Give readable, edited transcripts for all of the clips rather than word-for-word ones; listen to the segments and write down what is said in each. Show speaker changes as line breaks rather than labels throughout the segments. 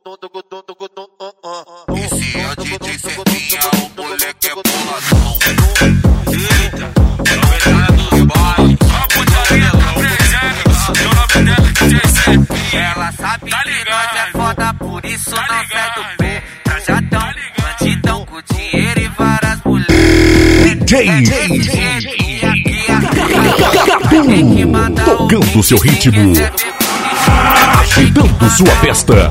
Esse é o DJ Servinha, o moleque é boladão. Eita, novidade dos bairros. A putaria tá presente, meu nome dela é DJ Servinha.
Ela sabe que nós é foda, por isso não sai do pé. Trajadão, bandidão com dinheiro e várias mulheres.
Tocando seu ritmo, agitando sua festa.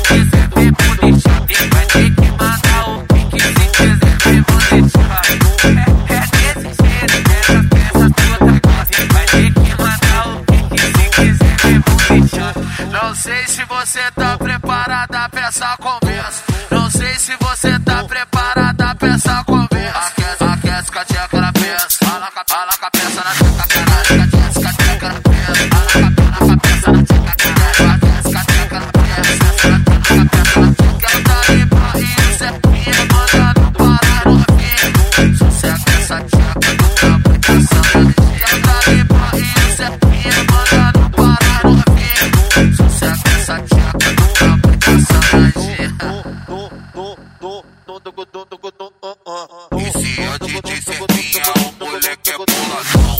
Não sei se você tá preparada pra essa conversa. Não sei se você tá preparada pra essa conversa. Aquece com a tcheca na peça. Fala com a peça na tcheca, caralho. Aquece com a tcheca na peça. Fala com a peça na tcheca, caralho. Aquece com a tcheca na peça. Quero dar limpa e isso é minha, mandando parar no fim. Sossega essa tcheca, nunca muita saudade. Quero dar limpa e isso é minha, mandando parar no fim. Sossega essa tcheca, nunca muita saudade.
Esse é o DJ Servinha, o moleque é boladão.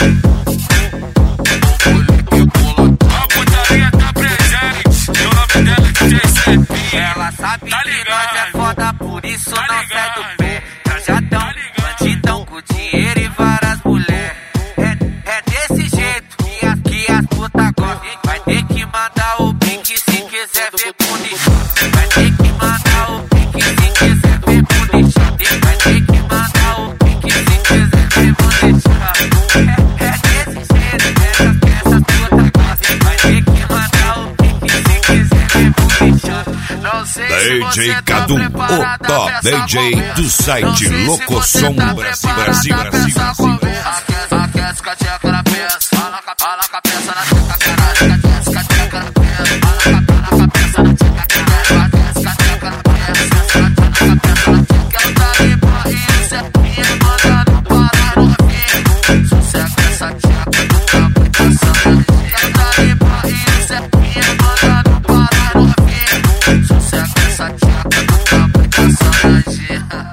A putaria tá presente, meu nome dela é DJ Servinha.
Ela sabe que nós é foda, por isso não sai do pé. Trajadão, bandidão com dinheiro e várias mulheres. É desse jeito que as putas gostam. Vai ter que mandar o pique se quiser ver bonito. Vai ter que mandar o pique se quiser ver bonito. Vai ter que mandar o pique se quiser ver bonito. É desse jeito que essas putas gostam. Vai ter que mandar o pique se quiser ver bonito. Não sei se
DJ
você tá
Cadu, o
preparada
top
pra essa
DJ
conversa.
do site
Não sei se
Locosom
você tá
Brasil.
preparada pra essa conversa.